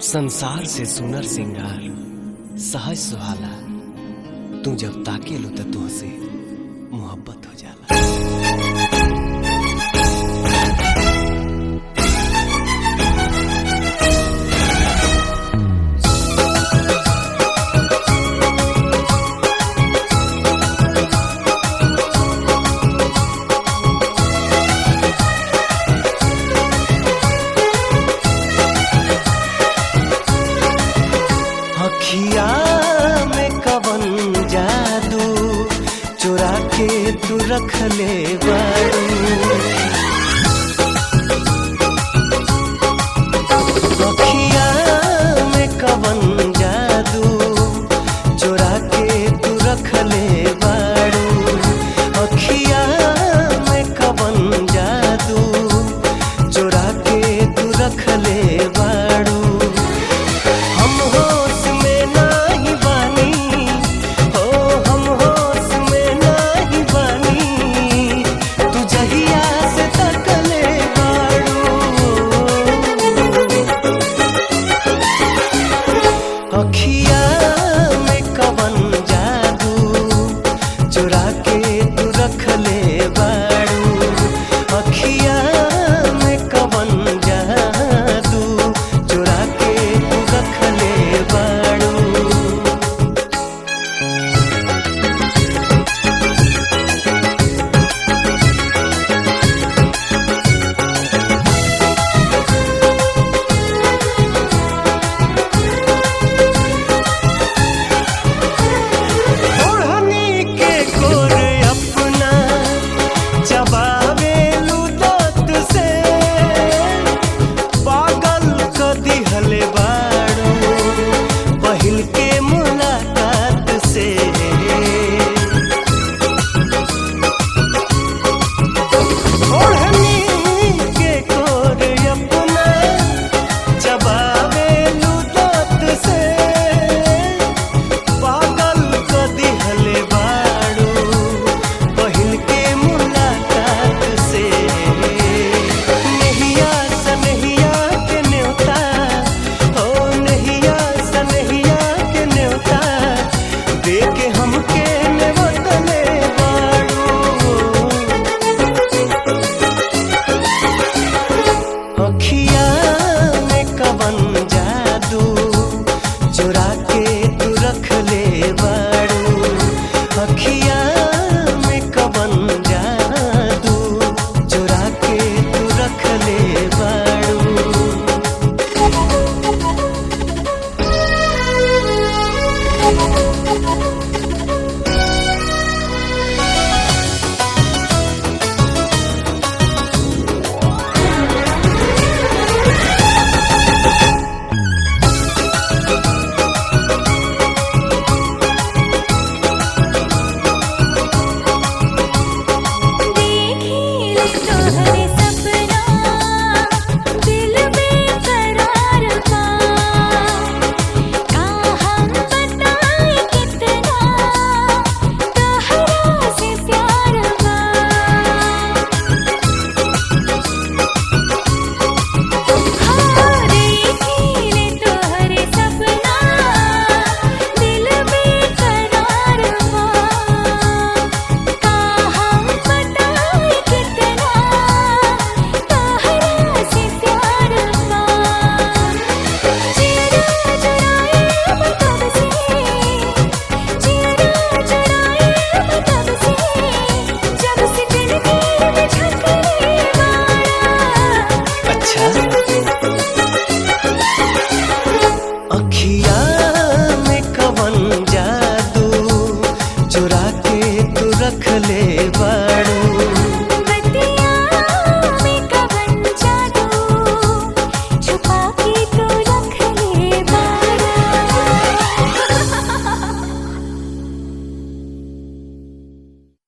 संसार से सुनर सिंगार सहज सुहाला, तू जब ताके लो तो तुहसे मोहब्बत हो जाला। अखिया में कवन जादू चुरा के तू रख ले बारू, अखिया में कवन जादू चुरा के तू रख ले बारू, अखिया में कवन जादू चुरा के तू रख ले बारू। हम होश में नाही बानी, हो हम होश में नाही बानी, तू जहिया से तकले बारू। अखिया में कवन जादू चुरा के तू रख ले बारू, अखिया में कवन जादू चुरा के तू रख ले बारू। ओढ़नी के गोर अपना चबावेलू दांत से, पागल क दिहले बारू पहिल के मुलाकात से। ओढ़नी के गोर अपना चबावेलू दांत से, पागल क दिहले बारू पहिल के मुलाकात से। नहिया सनहिया के न्योता, हो नहिया सनहिया के न्योता दे के हमके नेवतले बारू। अखिया में कवन जादू चुरा के तू रख ले बारू, अखिया